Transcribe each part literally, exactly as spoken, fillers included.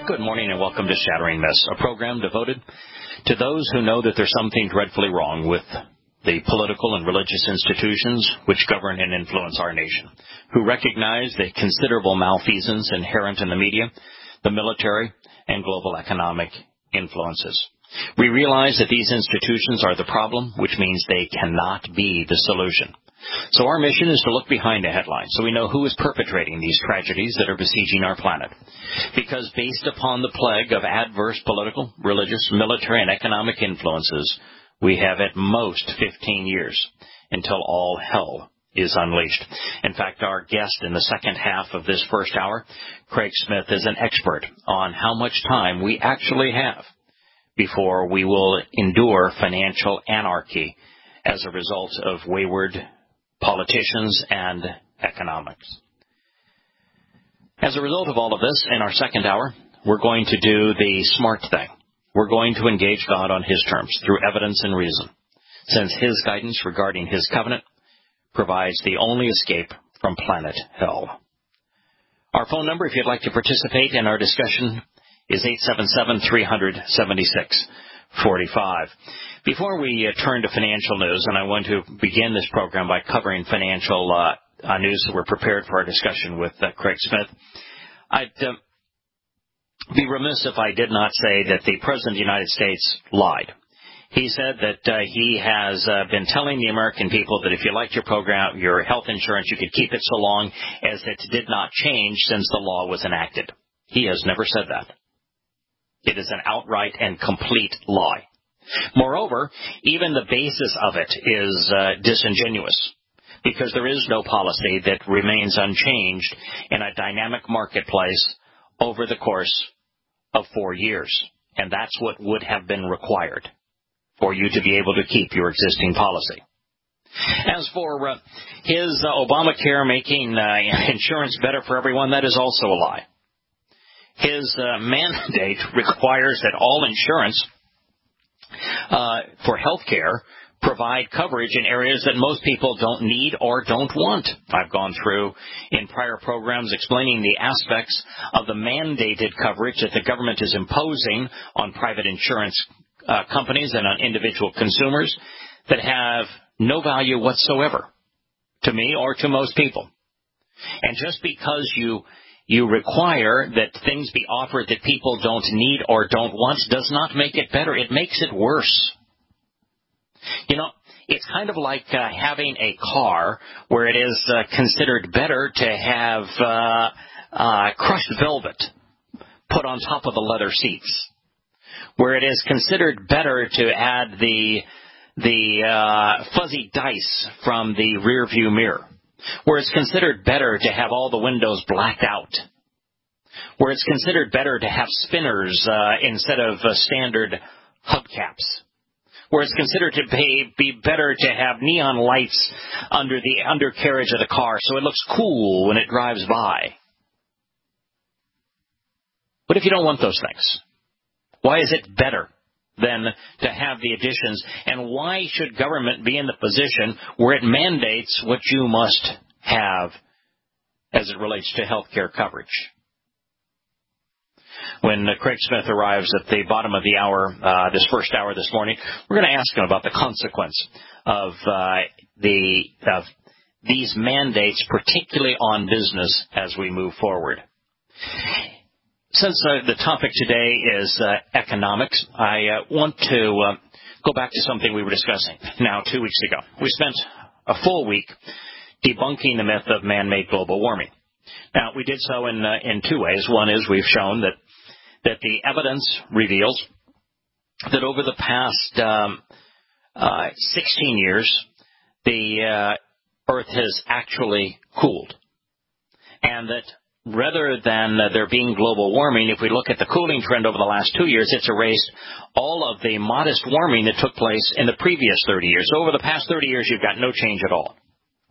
Good morning and welcome to Shattering Myths, a program devoted to those who know that there's something dreadfully wrong with the political and religious institutions which govern and influence our nation, who recognize the considerable malfeasance inherent in the media, the military, and global economic influences. We realize that these institutions are the problem, which means they cannot be the solution. So our mission is to look behind the headlines so we know who is perpetrating these tragedies that are besieging our planet. Because based upon the plague of adverse political, religious, military, and economic influences, we have at most fifteen years until all hell is unleashed. In fact, our guest in the second half of this first hour, Craig Smith, is an expert on how much time we actually have before we will endure financial anarchy as a result of wayward politicians and economics. As a result of all of this, in our second hour, we're going to do the smart thing. We're going to engage God on His terms through evidence and reason, since His guidance regarding His covenant provides the only escape from planet hell. Our phone number, if you'd like to participate in our discussion, is eight seven seven, three hundred, seventy-six forty-five. Before we uh, turn to financial news, and I want to begin this program by covering financial uh, uh, news that we're prepared for our discussion with uh, Craig Smith, I'd uh, be remiss if I did not say that the President of the United States lied. He said that uh, he has uh, been telling the American people that if you liked your program, your health insurance, you could keep it so long as it did not change since the law was enacted. He has never said that. It is an outright and complete lie. Moreover, even the basis of it is uh, disingenuous, because there is no policy that remains unchanged in a dynamic marketplace over the course of four years. And that's what would have been required for you to be able to keep your existing policy. As for uh, his uh, Obamacare making uh, insurance better for everyone, that is also a lie. His uh, mandate requires that all insurance uh, for health care provide coverage in areas that most people don't need or don't want. I've gone through in prior programs explaining the aspects of the mandated coverage that the government is imposing on private insurance uh, companies and on individual consumers that have no value whatsoever to me or to most people. And just because you You require that things be offered that people don't need or don't want does not make it better. It makes it worse. You know, it's kind of like uh, having a car where it is uh, considered better to have uh, uh, crushed velvet put on top of the leather seats, where it is considered better to add the the uh, fuzzy dice from the rear view mirror, where it's considered better to have all the windows blacked out, where it's considered better to have spinners uh, instead of uh, standard hubcaps, where it's considered to be, be better to have neon lights under the undercarriage of the car so it looks cool when it drives by. What if you don't want those things? Why is it better than to have the additions, and why should government be in the position where it mandates what you must have as it relates to health care coverage? When uh, Craig Smith arrives at the bottom of the hour, uh, this first hour this morning, we're going to ask him about the consequence of uh, the of these mandates, particularly on business, as we move forward. Since uh, the topic today is uh, economics, I uh, want to uh, go back to something we were discussing now two weeks ago. We spent a full week debunking the myth of man-made global warming. Now, we did so in uh, in two ways. One is we've shown that that the evidence reveals that over the past um, uh, sixteen years, the uh, Earth has actually cooled, and that rather than uh, there being global warming, if we look at the cooling trend over the last two years, it's erased all of the modest warming that took place in the previous thirty years. So over the past thirty years, you've got no change at all.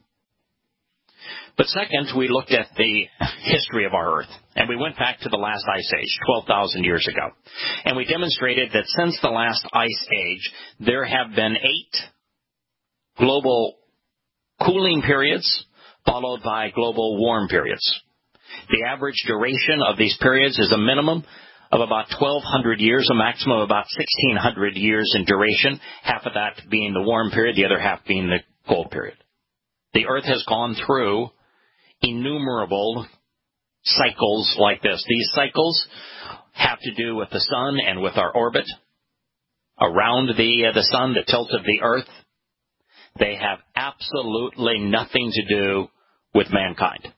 But second, we looked at the history of our Earth, and we went back to the last ice age, twelve thousand years ago. And we demonstrated that since the last ice age, there have been eight global cooling periods followed by global warm periods. The average duration of these periods is a minimum of about twelve hundred years, a maximum of about sixteen hundred years in duration, half of that being the warm period, the other half being the cold period. The Earth has gone through innumerable cycles like this. These cycles have to do with the sun and with our orbit around the, uh, the sun, the tilt of the Earth. They have absolutely nothing to do with mankind.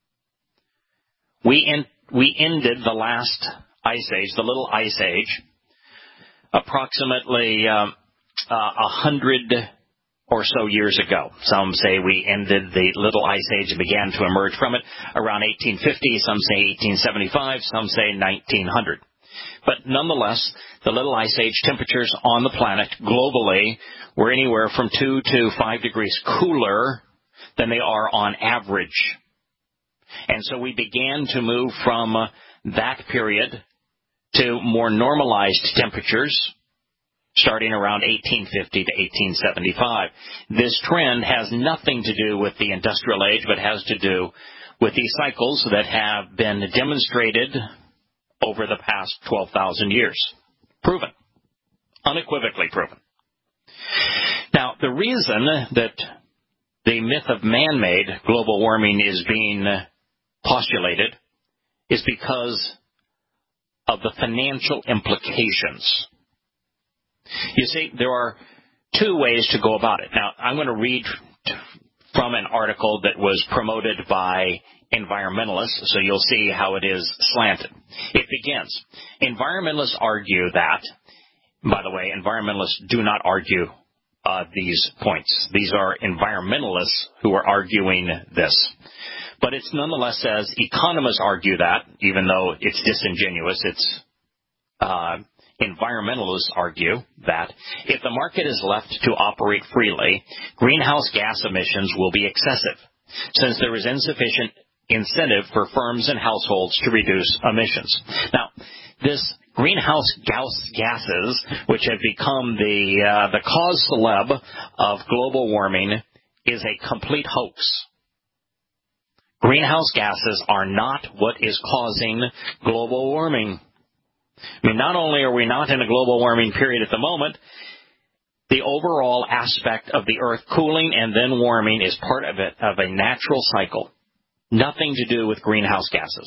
We, in, we ended the last ice age, the little ice age, approximately um, uh, a hundred or so years ago. Some say we ended the little ice age and began to emerge from it around eighteen fifty, some say eighteen seventy-five, some say nineteen hundred. But nonetheless, the little ice age temperatures on the planet globally were anywhere from two to five degrees cooler than they are on average. And so we began to move from uh, that period to more normalized temperatures starting around eighteen fifty to eighteen seventy-five. This trend has nothing to do with the industrial age, but has to do with these cycles that have been demonstrated over the past twelve thousand years. Proven. Unequivocally proven. Now, the reason that the myth of man-made global warming is being postulated is because of the financial implications. You see, there are two ways to go about it. Now, I'm going to read from an article that was promoted by environmentalists, so you'll see how it is slanted. It begins, environmentalists argue that, by the way, environmentalists do not argue uh, these points. These are environmentalists who are arguing this. But it nonetheless says economists argue that, even though it's disingenuous, it's uh, environmentalists argue that if the market is left to operate freely, greenhouse gas emissions will be excessive, since there is insufficient incentive for firms and households to reduce emissions. Now, this greenhouse gas gases, which have become the uh, the cause celeb of global warming, is a complete hoax. Greenhouse gases are not what is causing global warming. I mean, not only are we not in a global warming period at the moment, the overall aspect of the Earth cooling and then warming is part of it, of a natural cycle. Nothing to do with greenhouse gases.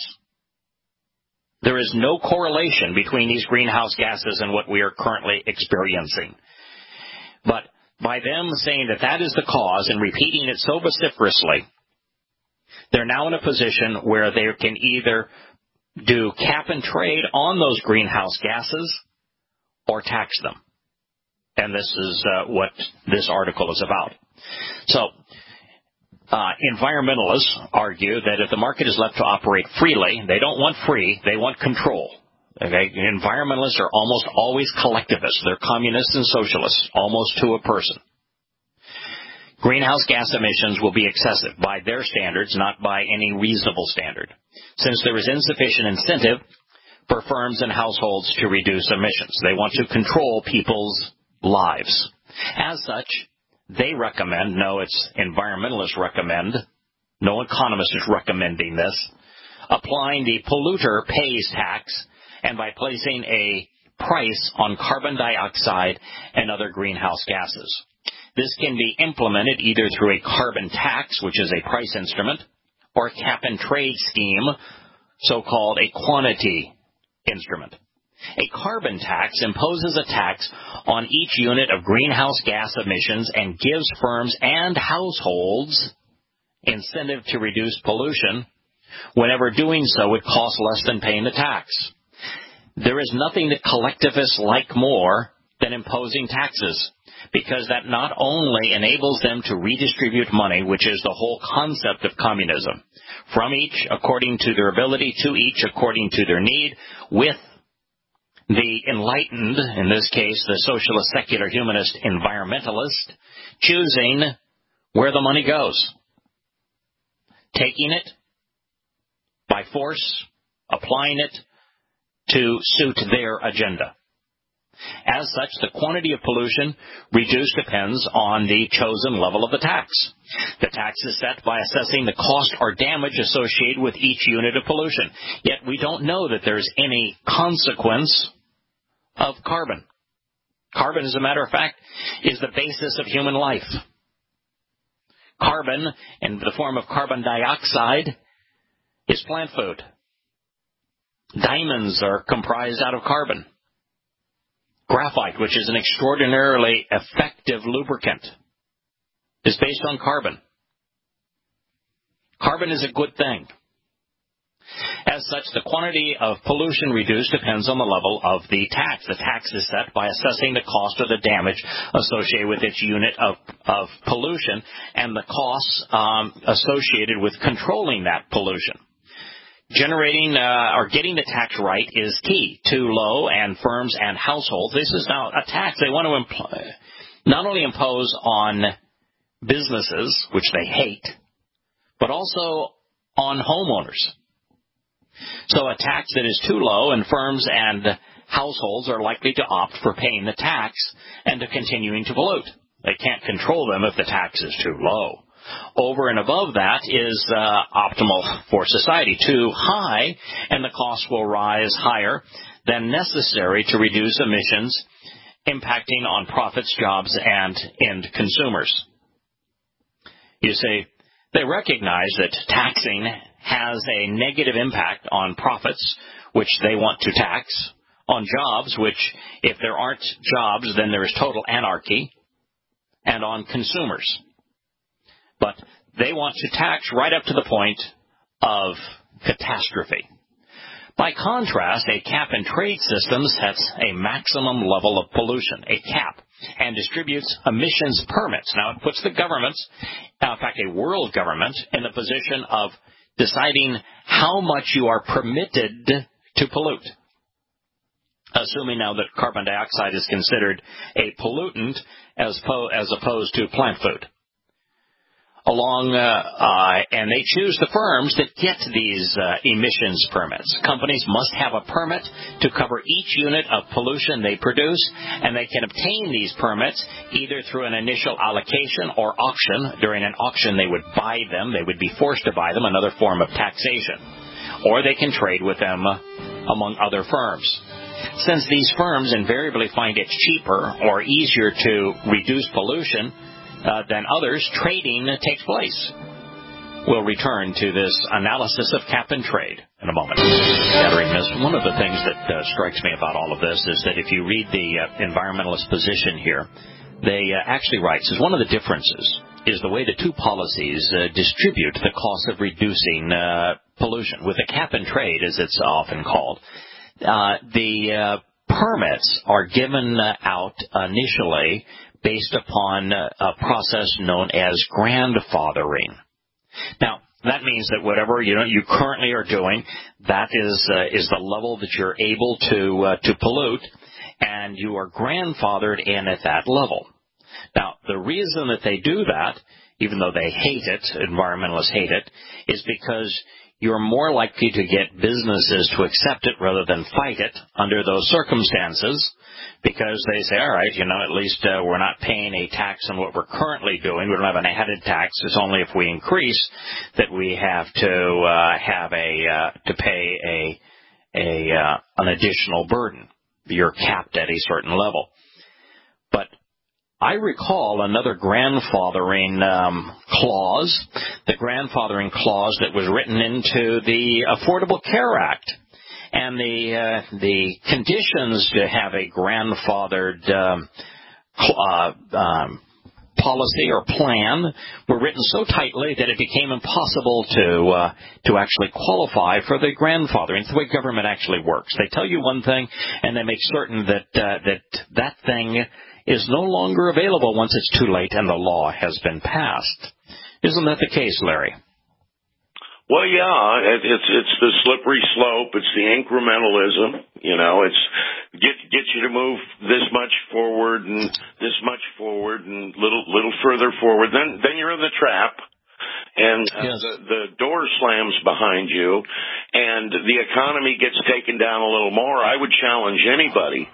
There is no correlation between these greenhouse gases and what we are currently experiencing. But by them saying that that is the cause and repeating it so vociferously, they're now in a position where they can either do cap and trade on those greenhouse gases or tax them. And this is uh, what this article is about. So, uh, environmentalists argue that if the market is left to operate freely, they don't want free, they want control. Okay? Environmentalists are almost always collectivists. They're communists and socialists, almost to a person. Greenhouse gas emissions will be excessive by their standards, not by any reasonable standard, since there is insufficient incentive for firms and households to reduce emissions. They want to control people's lives. As such, they recommend, no, it's environmentalists recommend, no economist is recommending this, applying the polluter pays tax and by placing a price on carbon dioxide and other greenhouse gases. This can be implemented either through a carbon tax, which is a price instrument, or a cap-and-trade scheme, so-called a quantity instrument. A carbon tax imposes a tax on each unit of greenhouse gas emissions and gives firms and households incentive to reduce pollution. Whenever doing so, it costs less than paying the tax. There is nothing that collectivists like more than imposing taxes, because that not only enables them to redistribute money, which is the whole concept of communism, from each according to their ability, to each according to their need, with the enlightened, in this case the socialist, secular, humanist, environmentalist, choosing where the money goes. Taking it by force, applying it to suit their agenda. As such, the quantity of pollution reduced depends on the chosen level of the tax. The tax is set by assessing the cost or damage associated with each unit of pollution. Yet we don't know that there's any consequence of carbon. Carbon, as a matter of fact, is the basis of human life. Carbon, in the form of carbon dioxide, is plant food. Diamonds are comprised out of carbon. Graphite, which is an extraordinarily effective lubricant, is based on carbon. Carbon is a good thing. As such, the quantity of pollution reduced depends on the level of the tax. The tax is set by assessing the cost or the damage associated with its unit of, of pollution and the costs um, associated with controlling that pollution. Generating uh, or getting the tax right is key to low and firms and households. This is now a tax they want to impl- not only impose on businesses, which they hate, but also on homeowners. So a tax that is too low, and firms and households are likely to opt for paying the tax and to continuing to pollute. They can't control them if the tax is too low. Over and above that is uh, optimal for society. Too high, and the cost will rise higher than necessary to reduce emissions, impacting on profits, jobs, and end consumers. You see, they recognize that taxing has a negative impact on profits, which they want to tax, on jobs, which if there aren't jobs, then there is total anarchy, and on consumers. But they want to tax right up to the point of catastrophe. By contrast, a cap-and-trade system sets a maximum level of pollution, a cap, and distributes emissions permits. Now, it puts the governments, in fact, a world government, in the position of deciding how much you are permitted to pollute. Assuming now that carbon dioxide is considered a pollutant as, po- as opposed to plant food. Along, uh, uh, and they choose the firms that get these uh, emissions permits. Companies must have a permit to cover each unit of pollution they produce, and they can obtain these permits either through an initial allocation or auction. During an auction, they would buy them. They would be forced to buy them, another form of taxation. Or they can trade with them among other firms. Since these firms invariably find it cheaper or easier to reduce pollution Uh, than others, trading takes place. We'll return to this analysis of cap and trade in a moment. Gathering this, one of the things that uh, strikes me about all of this is that if you read the uh, environmentalist position here, they uh, actually write, says one of the differences is the way the two policies uh, distribute the cost of reducing uh, pollution. With the cap and trade, as it's often called, uh, the uh, permits are given uh, out initially based upon a process known as grandfathering. Now, that means that whatever you know you currently are doing, that is uh, is the level that you're able to uh, to pollute, and you are grandfathered in at that level. Now, the reason that they do that, even though they hate it, environmentalists hate it, is because you're more likely to get businesses to accept it rather than fight it under those circumstances. Because they say, all right, you know, at least uh, we're not paying a tax on what we're currently doing. We don't have an added tax. It's only if we increase that we have to uh, have a uh, to pay a a uh, an additional burden. You're capped at a certain level. But I recall another grandfathering um, clause, the grandfathering clause that was written into the Affordable Care Act. And the uh, the conditions to have a grandfathered um, uh, um, policy or plan were written so tightly that it became impossible to uh, to actually qualify for the grandfathering. It's the way government actually works. They tell you one thing, and they make certain that uh, that that thing is no longer available once it's too late and the law has been passed. Isn't that the case, Larry? Well, yeah, it, it's it's the slippery slope. It's the incrementalism. You know, it's get get you to move this much forward and this much forward and little little further forward. Then then you're in the trap, and uh, yes. the, the door slams behind you, and the economy gets taken down a little more. I would challenge anybody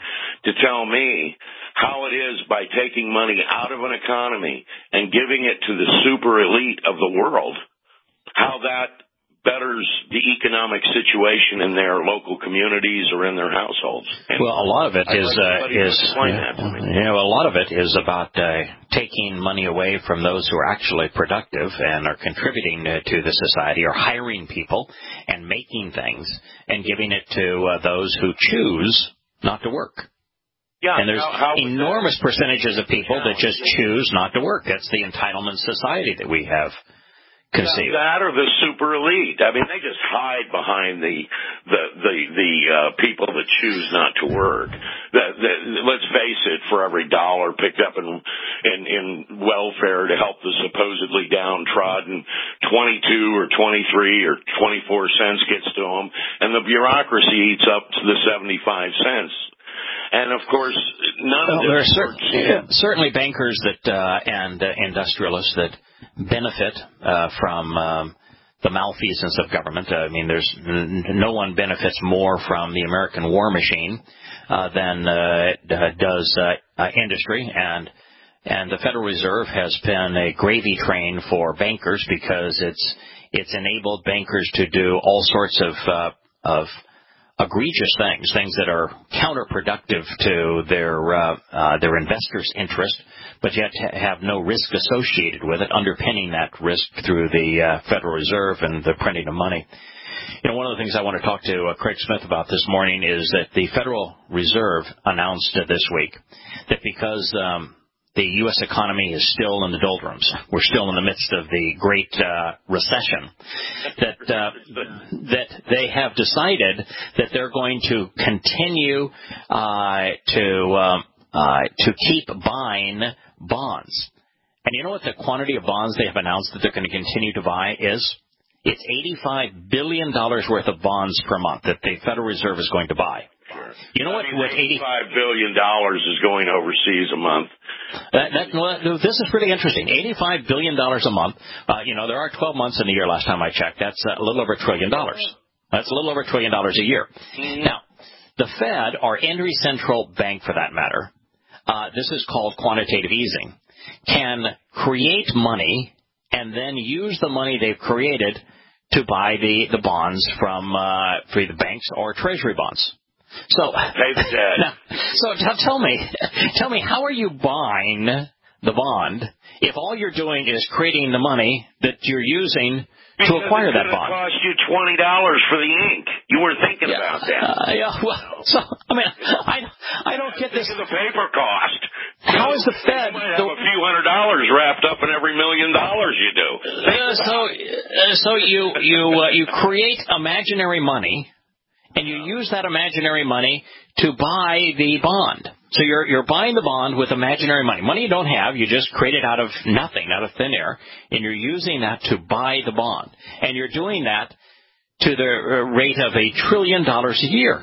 to tell me how it is by taking money out of an economy and giving it to the super elite of the world, how that betters the economic situation in their local communities or in their households. And well, a lot of it I'd is like uh, is explain that to me. you know a lot of it is about uh, taking money away from those who are actually productive and are contributing uh, to the society, or hiring people and making things, and giving it to uh, those who choose not to work. Yeah, and there's how, how enormous that, percentages of people that just choose not to work. That's the entitlement society that we have conceived. That or the super elite. I mean, they just hide behind the the the, the uh, people that choose not to work. The, the, let's face it, for every dollar picked up in, in in welfare to help the supposedly downtrodden, twenty-two or twenty-three or twenty-four cents gets to them, and the bureaucracy eats up to the seventy-five cents. And of course, none well, of there this are cer- yeah, certainly bankers that uh, and uh, industrialists that benefit uh, from um, the malfeasance of government. I mean, there's n- no one benefits more from the American war machine uh, than uh, does uh, uh, industry, and and the Federal Reserve has been a gravy train for bankers because it's it's enabled bankers to do all sorts of uh, of egregious things, things that are counterproductive to their uh, uh, their investors' interest, but yet have no risk associated with it, underpinning that risk through the uh, Federal Reserve and the printing of money. You know, one of the things I want to talk to uh, Craig Smith about this morning is that the Federal Reserve announced uh, this week that because um, the U S economy is still in the doldrums, we're still in the midst of the Great uh, Recession, that uh, that they have decided that they're going to continue uh, to um, uh, to keep buying bonds. And you know what the quantity of bonds they have announced that they're going to continue to buy is? It's eighty-five billion dollars worth of bonds per month that the Federal Reserve is going to buy. Sure. You know what? I mean, With eighty-five billion dollars is going overseas a month. That, that, well, this is pretty interesting. eighty-five billion dollars a month. Uh, you know, there are twelve months in the year last time I checked. That's a little over a trillion dollars. That's a little over a trillion dollars a year. Mm-hmm. Now, the Fed, or any central bank for that matter, uh, this is called quantitative easing, can create money and then use the money they've created to buy the, the bonds from uh, for the banks or treasury bonds. So, pay the debt. Now, so t- tell me, tell me, how are you buying the bond if all you're doing is creating the money that you're using because to acquire that bond? bond? It cost you twenty dollars for the ink. You weren't thinking yeah, about that. Uh, yeah. Well, so I mean, I I don't get this. Think of the paper cost. How is the Fed? You might have a few hundred dollars wrapped up in every million dollars you do. Uh, so uh, so you you uh, you create imaginary money, and you use that imaginary money to buy the bond. So you're you're buying the bond with imaginary money. Money you don't have, you just create it out of nothing, out of thin air, and you're using that to buy the bond. And you're doing that to the rate of a trillion dollars a year.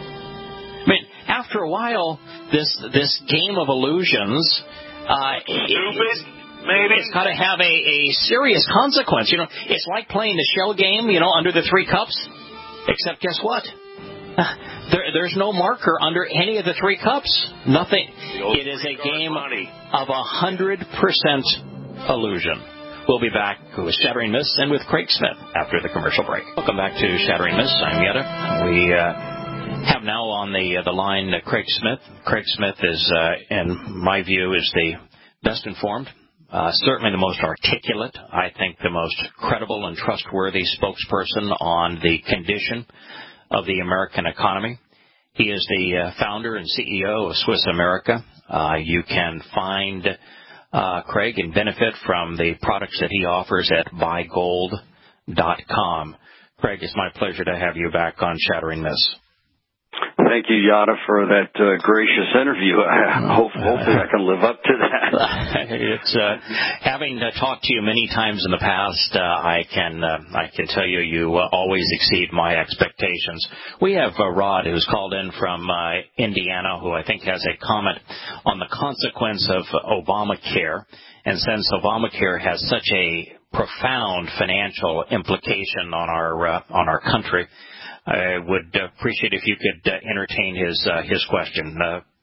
I mean, after a while, this this game of illusions, uh, stupid. Maybe it's got to have a, a serious consequence. You know, it's like playing the shell game, you know, under the three cups. Except guess what? There, there's no marker under any of the three cups. Nothing. It is a game money. of a hundred percent illusion. We'll be back with Shattering Myths and with Craig Smith after the commercial break. Welcome back to Shattering Myths. I'm Yetta. We uh, have now on the uh, the line uh, Craig Smith. Craig Smith is, uh, in my view, is the best informed. Uh, certainly the most articulate, I think the most credible and trustworthy spokesperson on the condition of the American economy. He is the uh, founder and C E O of Swiss America. Uh, you can find uh, Craig and benefit from the products that he offers at buy gold dot com. Craig, it's my pleasure to have you back on Shattering Myths. Thank you, Yada, for that uh, gracious interview. I hope, hopefully I can live up to that. It's uh, having uh, talked to you many times in the past, uh, I can uh, I can tell you you uh, always exceed my expectations. We have uh, Rod, who's called in from uh, Indiana, who I think has a comment on the consequence of Obamacare. And since Obamacare has such a profound financial implication on our uh, on our country, I would appreciate if you could uh, entertain his uh, his question. Uh,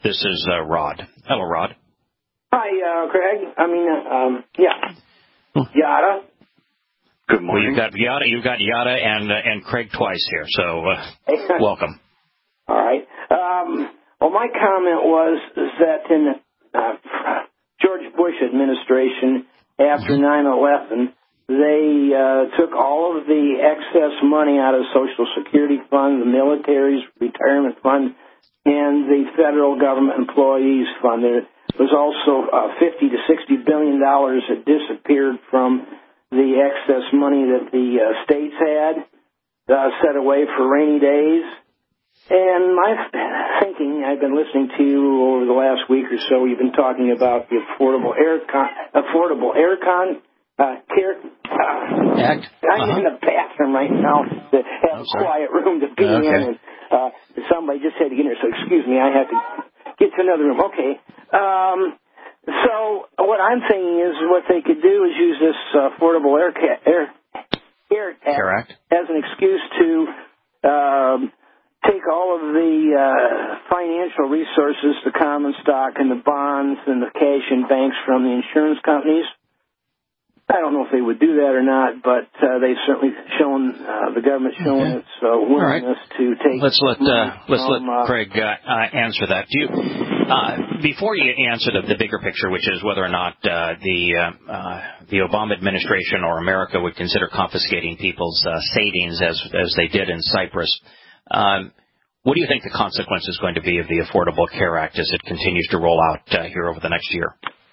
This is uh, Rod. Hello, Rod. Hi, uh, Craig. I mean, uh, um, yeah, Yada. Good morning. Well, you've got Yada, you've got Yada and uh, and Craig twice here, so uh, welcome. All right. Um, well, my comment was is that in the uh, George Bush administration, after nine eleven, they uh, took all of the excess money out of the Social Security Fund, the military's retirement fund, and the federal government employees fund. There was also uh, fifty to sixty billion dollars that disappeared from the excess money that the uh, states had uh, set away for rainy days. And my thinking, I've been listening to you over the last week or so. You've been talking about the Affordable Air Con, Affordable Air Con, uh, care. Uh, Act. I'm Uh-huh. in the bathroom right now to have a quiet room to be Okay. in. And uh, somebody just had to get in here, so excuse me. I have to get to another room. Okay. Um, so what I'm thinking is what they could do is use this uh, Affordable Air, ca- Air, Air Act, Air Act as an excuse to um, take all of the uh, financial resources, the common stock and the bonds and the cash in banks from the insurance companies. I don't know if they would do that or not, but uh, they've certainly shown uh, the government showing Okay. its uh, willingness right. to take. Let's let uh, let's from, let uh, Craig uh, uh, answer that. Do you uh, before you answer the, the bigger picture, which is whether or not uh, the uh, uh, the Obama administration or America would consider confiscating people's uh, savings as as they did in Cyprus. Um, what do you think the consequence is going to be of the Affordable Care Act as it continues to roll out uh, here over the next year?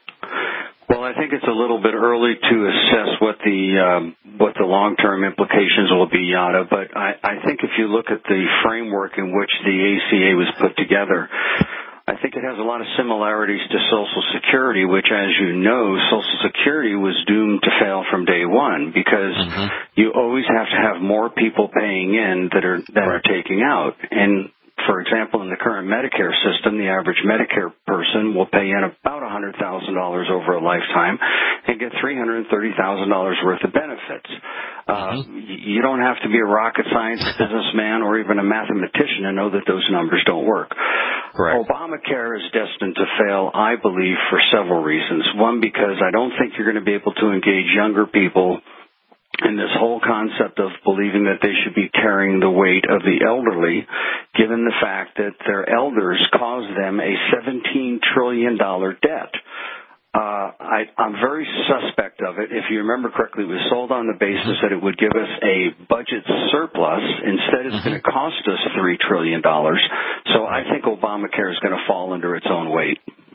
Well, I think it's a little bit early to assess what the um, what the long-term implications will be, Yada. But I, I think if you look at the framework in which the A C A was put together, I think it has a lot of similarities to Social Security, which, as you know, Social Security was doomed to fail from day one because mm-hmm. you always have to have more people paying in that are that right. are taking out. And for example, in the current Medicare system, the average Medicare person will pay in about one hundred thousand dollars over a lifetime and get three hundred thirty thousand dollars worth of benefits. Uh, mm-hmm. You don't have to be a rocket science businessman or even a mathematician to know that those numbers don't work. Correct. Obamacare is destined to fail, I believe, for several reasons. One, because I don't think you're going to be able to engage younger people in this whole concept of believing that they should be carrying the weight of the elderly, given the fact that their elders caused them a seventeen trillion dollars debt. Uh, I, I'm very suspect of it. If you remember correctly, it was sold on the basis that it would give us a budget surplus. Instead, it's mm-hmm. going to cost us three trillion dollars. So I think Obamacare is going to fall under its own weight.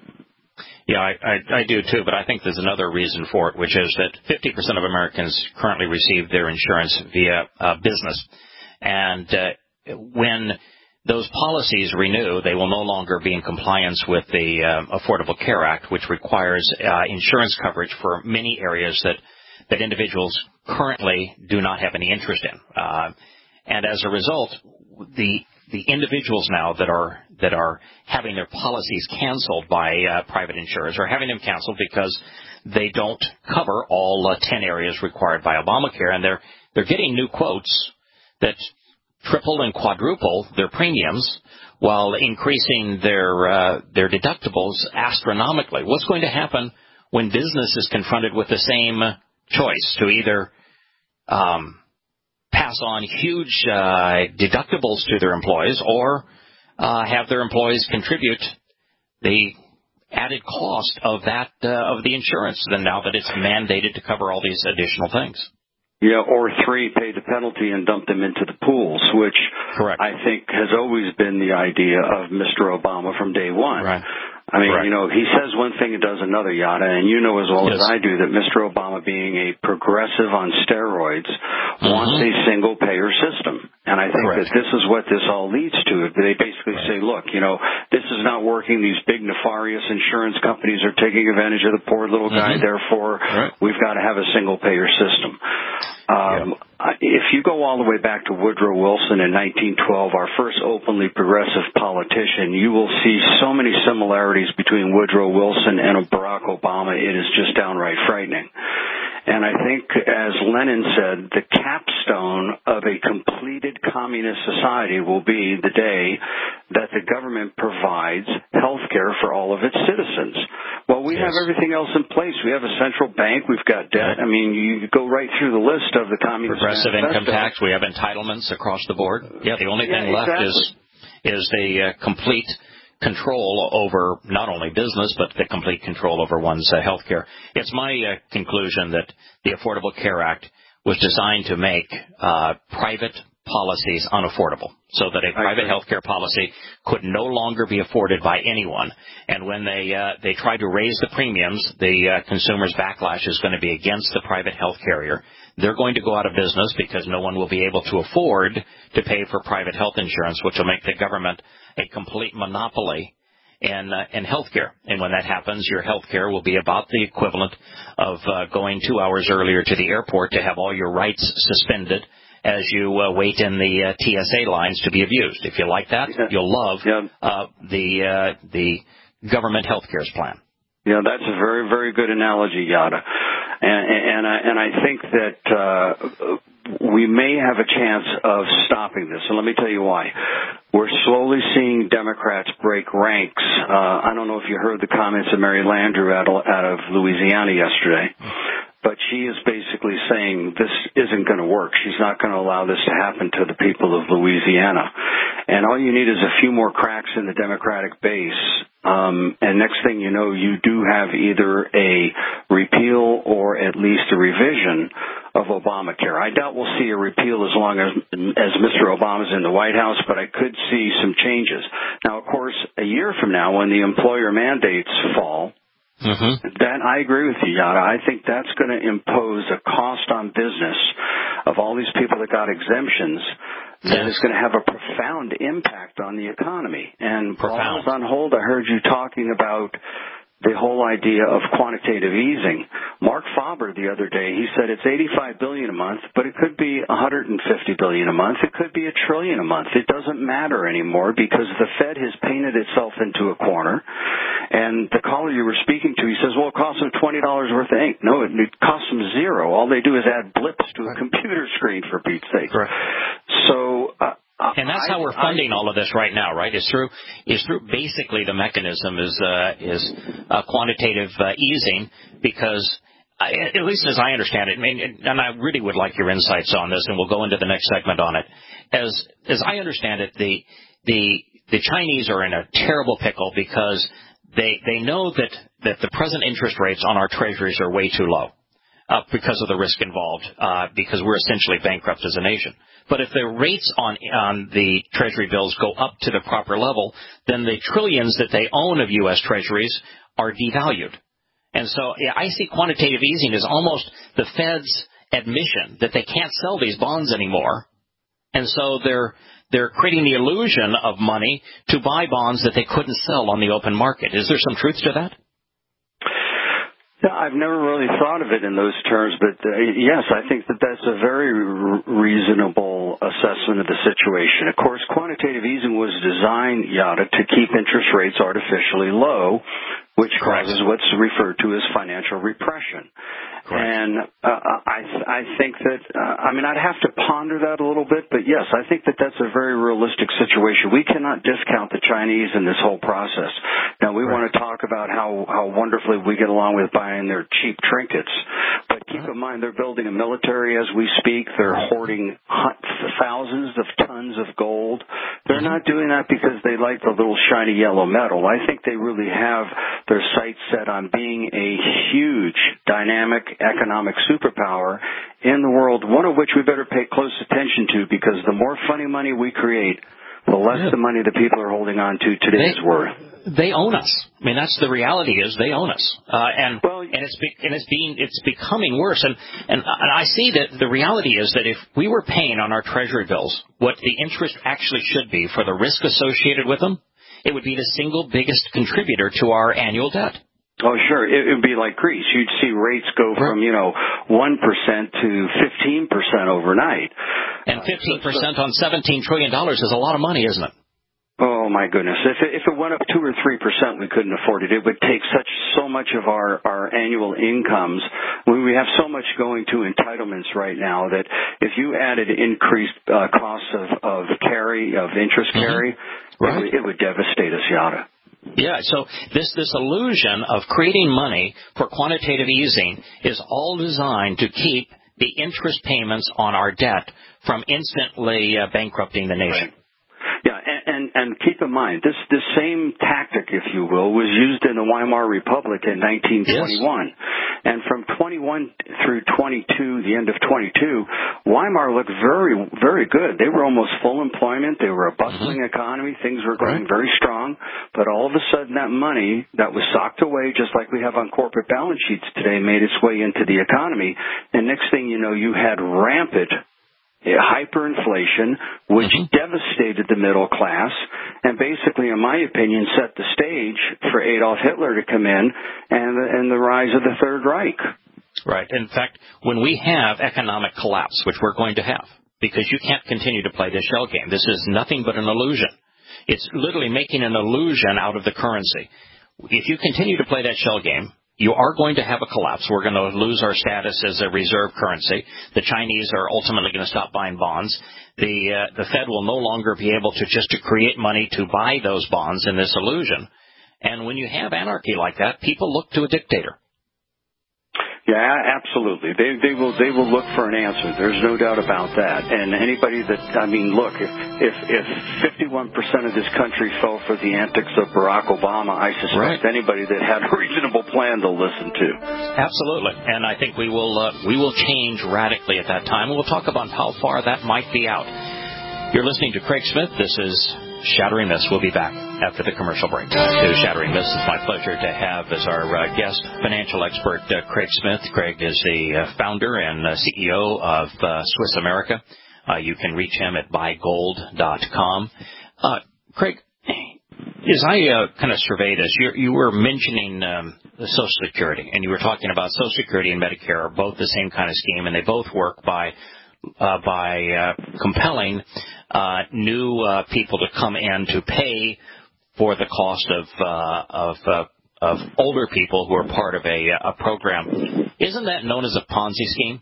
Yeah, I, I, I do too, but I think there's another reason for it, which is that fifty percent of Americans currently receive their insurance via uh, business. And uh, when those policies renew, they will no longer be in compliance with the uh, Affordable Care Act, which requires uh, insurance coverage for many areas that, that individuals currently do not have any interest in. Uh, and as a result, the the individuals now that are that are having their policies canceled by uh, private insurers are having them canceled because they don't cover all uh, ten areas required by Obamacare, and they're they're getting new quotes that triple and quadruple their premiums while increasing their uh, their deductibles astronomically. What's going to happen when business is confronted with the same choice to either um, pass on huge uh, deductibles to their employees or uh, have their employees contribute the added cost of that uh, of the insurance then now that it's mandated to cover all these additional things? Yeah, or three, pay the penalty and dump them into the pools, which Correct. I think has always been the idea of Mister Obama from day one. Right. I mean, Correct. you know, he says one thing and does another, Yada, and you know as well yes. as I do that Mister Obama, being a progressive on steroids, mm-hmm. wants a single-payer system. And I think Correct. that this is what this all leads to. They basically right. say, look, you know, this is not working. These big nefarious insurance companies are taking advantage of the poor little guy. Mm-hmm. Therefore, right. we've got to have a single-payer system. Um, yeah. If you go all the way back to Woodrow Wilson in nineteen twelve, our first openly progressive politician, you will see so many similarities between Woodrow Wilson and Barack Obama. It is just downright frightening. And I think, as Lenin said, the capstone of a completed communist society will be the day that the government provides health care for all of its citizens. Well, we yes. have everything else in place. We have a central bank. We've got debt. I mean, you go right through the list of the communist progressive manifesto. income tax. We have entitlements across the board. Yeah, the only yeah, thing left exactly. is is the uh, complete control over not only business, but the complete control over one's uh, health care. It's my uh, conclusion that the Affordable Care Act was designed to make uh, private policies unaffordable, so that a private health care policy could no longer be afforded by anyone. And when they uh, they try to raise the premiums, the uh, consumer's backlash is going to be against the private health carrier. They're going to go out of business because no one will be able to afford to pay for private health insurance, which will make the government a complete monopoly in, uh, in health care. And when that happens, your health care will be about the equivalent of uh, going two hours earlier to the airport to have all your rights suspended as you uh, wait in the uh, T S A lines to be abused. If you like that, yeah. you'll love yeah. uh, the uh, the government health care plan. Yeah, that's a very, very good analogy, Yada. And, and, I, and I think that uh, we may have a chance of stopping this. And let me tell you why. We're slowly seeing Democrats break ranks. Uh, I don't know if you heard the comments of Mary Landrieu out of, out of Louisiana yesterday. But she is basically saying this isn't going to work. She's not going to allow this to happen to the people of Louisiana. And all you need is a few more cracks in the Democratic base. Um, and next thing you know, you do have either a repeal or at least a revision of Obamacare. I doubt we'll see a repeal as long as, as Mister Obama's in the White House, but I could see some changes. Now, of course, a year from now, when the employer mandates fall, Mm-hmm. That I agree with you, Yada. I think that's going to impose a cost on business of all these people that got exemptions that yes. is going to have a profound impact on the economy. And profound. While I was on hold, I heard you talking about the whole idea of quantitative easing. Mark Faber the other day, he said it's eighty-five billion dollars a month, but it could be one hundred fifty billion dollars a month. It could be a trillion a month. It doesn't matter anymore because the Fed has painted itself into a corner. And the caller you were speaking to, he says, well, it costs them twenty dollars worth of ink. No, it, it costs them zero. All they do is add blips to a right. computer screen, for Pete's sake. Right. So... Uh, And that's I, how we're funding I, all of this right now, right? Is through is through basically the mechanism is uh, is uh, quantitative uh, easing, because I, at least as I understand it, I mean, and I really would like your insights on this, and we'll go into the next segment on it. As as I understand it, the the the Chinese are in a terrible pickle because they they know that that the present interest rates on our treasuries are way too low. Uh, because of the risk involved, uh, because we're essentially bankrupt as a nation. But if the rates on on the Treasury bills go up to the proper level, then the trillions that they own of U S Treasuries are devalued. And so yeah, I see quantitative easing as almost the Fed's admission that they can't sell these bonds anymore. And so they're they're creating the illusion of money to buy bonds that they couldn't sell on the open market. Is there some truth to that? Yeah, I've never really thought of it in those terms, but uh, yes, I think that that's a very r- reasonable assessment of the situation. Of course, quantitative easing was designed, Yada, to keep interest rates artificially low, which Correct. causes what's referred to as financial repression. Correct. And uh, I, I think that, uh, I mean, I'd have to ponder that a little bit, but yes, I think that that's a very realistic situation. We cannot discount the Chinese in this whole process. Now, we right. want to talk about how, how wonderfully we get along with buying their cheap trinkets, but keep in mind they're building a military as we speak. They're hoarding thousands of tons of gold. They're mm-hmm. not doing that because they like the little shiny yellow metal. I think they really have their sights set on being a huge, dynamic, economic superpower in the world, one of which we better pay close attention to, because the more funny money we create, the less yeah. the money the people are holding on to today they, is worth. They own us. I mean, that's the reality is they own us, uh, and well, and it's be, and it's being it's becoming worse. And, and and I see that the reality is that if we were paying on our Treasury bills what the interest actually should be for the risk associated with them, it would be the single biggest contributor to our annual debt. Oh, sure. It would be like Greece. You'd see rates go from, you know, one percent to fifteen percent overnight. And fifteen percent on seventeen trillion dollars is a lot of money, isn't it? Oh my goodness! If it, if it went up two or three percent, we couldn't afford it. It would take such so much of our our annual incomes. We we have so much going to entitlements right now that if you added increased uh, costs of of carry of interest carry, mm-hmm. right. it, would, it would devastate us, Yada. Yeah, so this, this illusion of creating money for quantitative easing is all designed to keep the interest payments on our debt from instantly uh, bankrupting the nation. Right. Yeah, and, and, and keep in mind, this, this same tactic, if you will, was used in the Weimar Republic in nineteen twenty-one. Yes. And from twenty-one through twenty-two, the end of twenty-two, Weimar looked very, very good. They were almost full employment. They were a bustling mm-hmm. economy. Things were going right. very strong. But all of a sudden, that money that was socked away, just like we have on corporate balance sheets today, made its way into the economy. And next thing you know, you had rampant hyperinflation, which mm-hmm. devastated the middle class and basically, in my opinion, set the stage for Adolf Hitler to come in and the, and the rise of the Third Reich. Right. In fact, when we have economic collapse, which we're going to have, because you can't continue to play this shell game, this is nothing but an illusion. It's literally making an illusion out of the currency. If you continue to play that shell game, you are going to have a collapse. We're going to lose our status as a reserve currency. The Chinese are ultimately going to stop buying bonds. The uh, the Fed will no longer be able to just to create money to buy those bonds in this illusion. And when you have anarchy like that, people look to a dictator. Yeah, absolutely. They they will they will look for an answer. There's no doubt about that. And anybody that I mean, look, if if if fifty-one percent of this country fell for the antics of Barack Obama, I suspect right. anybody that had a reasonable plan to listen to. Absolutely. And I think we will uh, we will change radically at that time. We'll talk about how far that might be out. You're listening to Craig Smith. This is Shattering Myths. We'll be back after the commercial break. Uh, to Shattering Myths, it's my pleasure to have as our uh, guest financial expert uh, Craig Smith. Craig is the uh, founder and uh, C E O of uh, Swiss America. Uh, you can reach him at buy gold dot com. Uh, Craig, as I uh, kind of survey this, you, you were mentioning um, the Social Security, and you were talking about Social Security and Medicare are both the same kind of scheme, and they both work by uh, by uh, compelling uh, new uh, people to come in to pay for the cost of uh, of uh, of older people who are part of a, a program. Isn't that known as a Ponzi scheme?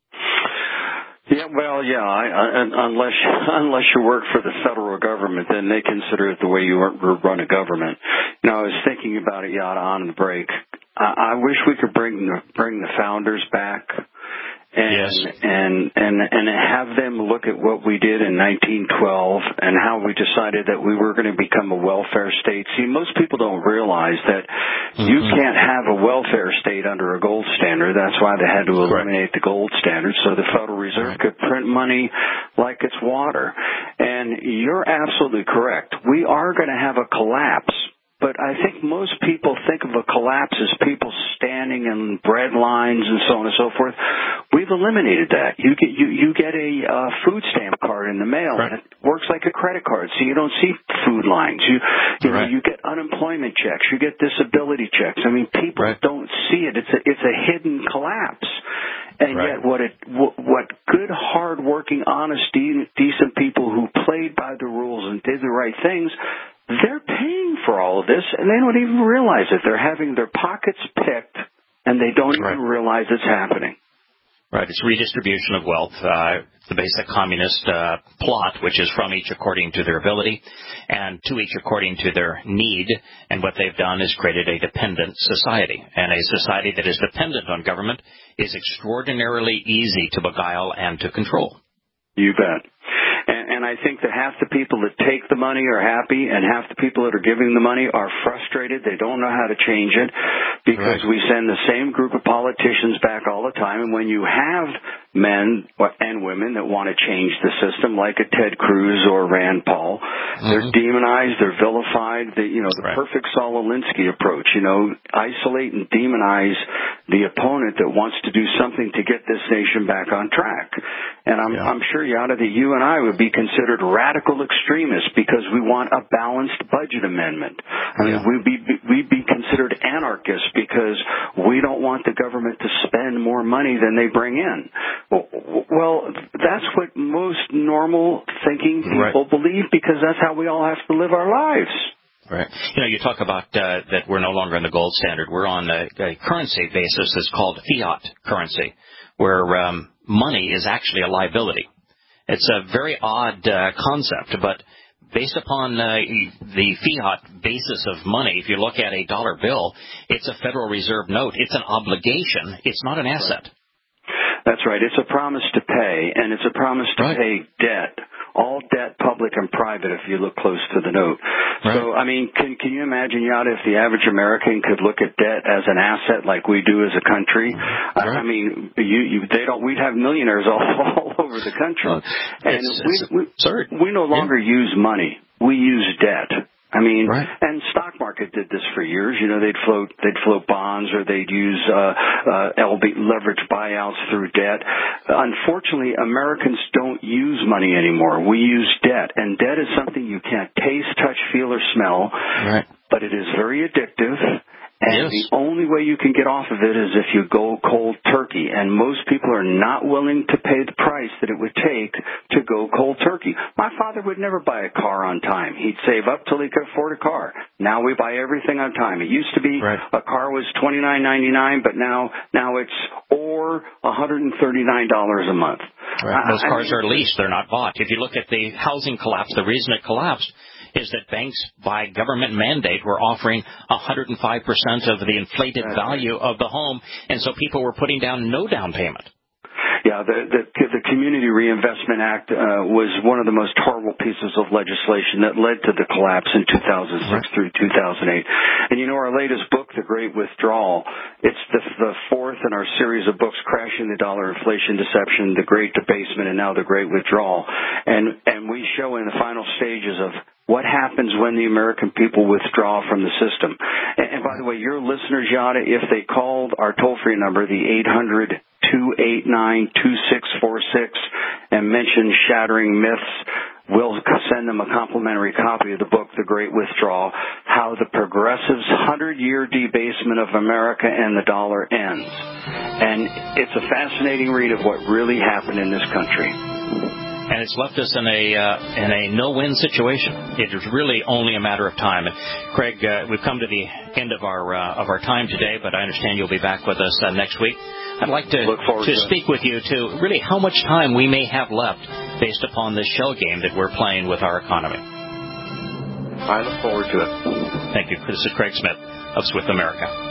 Yeah, well, yeah. I, I, unless unless you work for the federal government, then they consider it the way you run a government. You know, I was thinking about it, Yada, on the break. I, I wish we could bring the, bring the founders back. And, yes. and and and have them look at what we did in nineteen twelve and how we decided that we were going to become a welfare state. See, most people don't realize that mm-hmm. you can't have a welfare state under a gold standard. That's why they had to eliminate Correct. the gold standard so the Federal Reserve right. could print money like it's water. And you're absolutely correct. We are going to have a collapse. But I think most people think of a collapse as people standing in bread lines and so on and so forth. We've eliminated that. You get you, you get a uh, food stamp card in the mail, right. and it works like a credit card, so you don't see food lines. You you, right. know, you get unemployment checks. You get disability checks. I mean, people right. don't see it. It's a it's a hidden collapse. And right. yet, what it what good, hard-working, honest, decent people who played by the rules and did the right things, they're paying for all of this, and they don't even realize it. They're having their pockets picked, and they don't right. even realize it's happening. Right. It's redistribution of wealth, uh, the basic communist uh, plot, which is from each according to their ability and to each according to their need. And what they've done is created a dependent society. And a society that is dependent on government is extraordinarily easy to beguile and to control. You bet. And, and I think that half the people that take the money are happy, and half the people that are giving the money are frustrated. They don't know how to change it because right. we send the same group of politicians back all the time. And when you have men and women that want to change the system, like a Ted Cruz or Rand Paul, mm-hmm. they're demonized, they're vilified. They, you know, the right. perfect Saul Alinsky approach. You know, isolate and demonize the opponent that wants to do something to get this nation back on track. And I'm, yeah. I'm sure, Yada, that you and I would be considered radical extremists because we want a balanced budget amendment. I mean, yeah. we'd be we'd be considered anarchists because we don't want the government to spend more money than they bring in. Well, that's what most normal thinking people right. believe, because that's how we all have to live our lives. Right. You know, you talk about uh, that we're no longer on the gold standard. We're on a, a currency basis that's called fiat currency, where um, money is actually a liability. It's a very odd uh, concept, but based upon uh, the fiat basis of money, if you look at a dollar bill, it's a Federal Reserve note. It's an obligation. It's not an asset. Right. That's right. It's a promise to pay, and it's a promise to right. pay debt. All debt, public and private, if you look close to the note. Right. So, I mean, can can you imagine, Yada, if the average American could look at debt as an asset like we do as a country? Right. I, I mean, you, you, they don't. We'd have millionaires all, all over the country, well, and it's, we, it's we, we no longer yeah. use money. We use debt. I mean, right. and stock market did this for years. You know, they'd float, they'd float bonds, or they'd use uh, uh, L B leverage buyouts through debt. Unfortunately, Americans don't use money anymore. We use debt, and debt is something you can't taste, touch, feel, or smell. Right. But it is very addictive. And yes. the only way you can get off of it is if you go cold turkey. And most people are not willing to pay the price that it would take to go cold turkey. My father would never buy a car on time. He'd save up till he could afford a car. Now we buy everything on time. It used to be right. a car was twenty-nine ninety-nine, but now now it's or one hundred thirty-nine dollars a month. Right. Those I, cars I mean, are leased. They're not bought. If you look at the housing collapse, the reason it collapsed is that banks, by government mandate, were offering one hundred five percent of the inflated That's value right. of the home, and so people were putting down no down payment. Yeah, the, the, the Community Reinvestment Act uh, was one of the most horrible pieces of legislation that led to the collapse in two thousand six right. through two thousand eight. And you know, our latest book, The Great Withdrawal, it's the, the fourth in our series of books, Crashing the Dollar, Inflation Deception, The Great Debasement, and now The Great Withdrawal. And, and we show in the final stages of what happens when the American people withdraw from the system. And, and by the way, your listeners, Yada, if they called our toll-free number, the eight hundred, two eight nine, two six four six, and mention Shattering Myths, we'll send them a complimentary copy of the book, The Great Withdrawal, How the Progressives' Hundred-Year Debasement of America and the Dollar Ends. And it's a fascinating read of what really happened in this country. And it's left us in a uh, in a no-win situation. It is really only a matter of time. And Craig, uh, we've come to the end of our uh, of our time today, but I understand you'll be back with us uh, next week. I'd like to Look forward to, to speak with you to really how much time we may have left based upon this shell game that we're playing with our economy. I look forward to it. Thank you. This is Craig Smith of Swift America.